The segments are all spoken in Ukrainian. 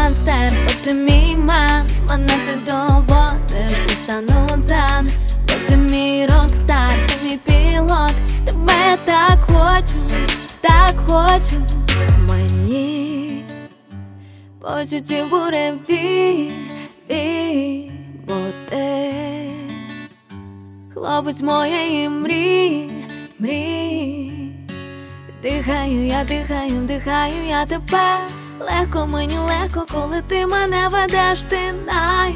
ганстер, бо ти мій мен. Мене ти доводиш, і стану дзен. Бо ти мій рокстар, ти мій пілот. Тебе так хочу мені. Почуттів буревій, бо ти хлопець моєї мрії. Дихаю, вдихаю я тебе. Легко мені легко, коли ти мене ведеш. Ти най,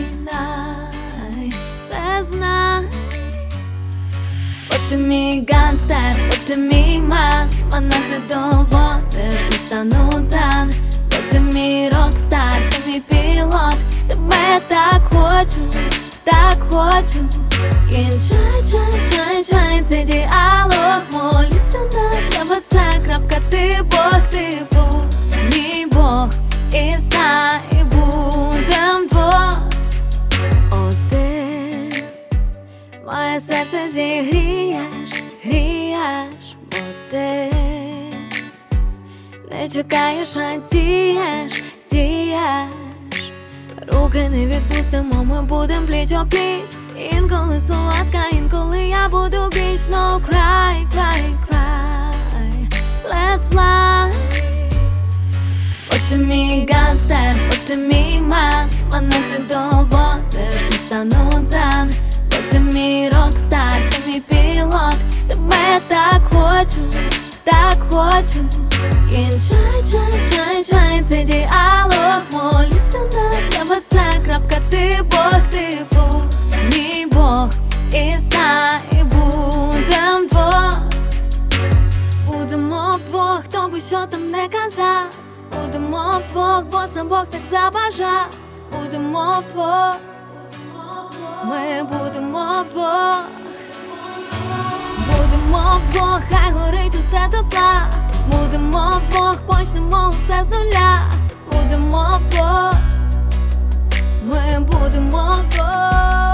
це знай. Бо ти мій ганстер, бо ти мій мен. Мене ти доводиш, і стану дзен. Бо ти мій рокстар, ти мій пілот. Тебе так хочу. Кінчай, цей діалог. Молюся на тебе, це крапка, ти Бог, мій Бог. І знай, будем двох один. Моє серце зігрієш, бо ти не чекаєш, а дієш. Руки не відпустимо, ми будем пліч-о-пліч. Інколи солодка, інколи я буду біч. No cry, let's fly. Бо ти мій ганстер, бо ти мій мен. Мене ти доводиш, і стану дзен. Бо ти мій рокстар, ти мій пілот. Тебе так хочу. Кінчай, цей діалог. Молюся на тебе, це крапка, ти Бог, мій Бог. І знай, будем двох. Будемо вдвох, хто би що там не казав. Будемо вдвох, бо сам Бог так забажав. Будемо вдвох, ми будемо вдвох. Будемо вдвох, хай горить усе дотла. Будемо вдвох, почнемо усе з нуля. Будемо вдвох, ми будемо вдвох.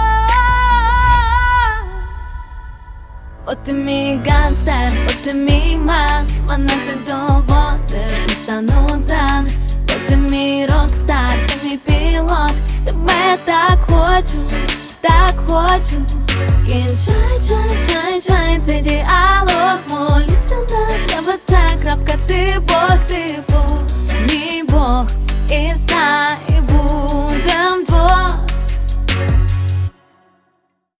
Бо ти мій ганстер, бо ти мій мен. Мене ти доводиш, і стану дзен. Бо ти мій рокстар, ти мій пілот. Тебе так хочу. Кінчай,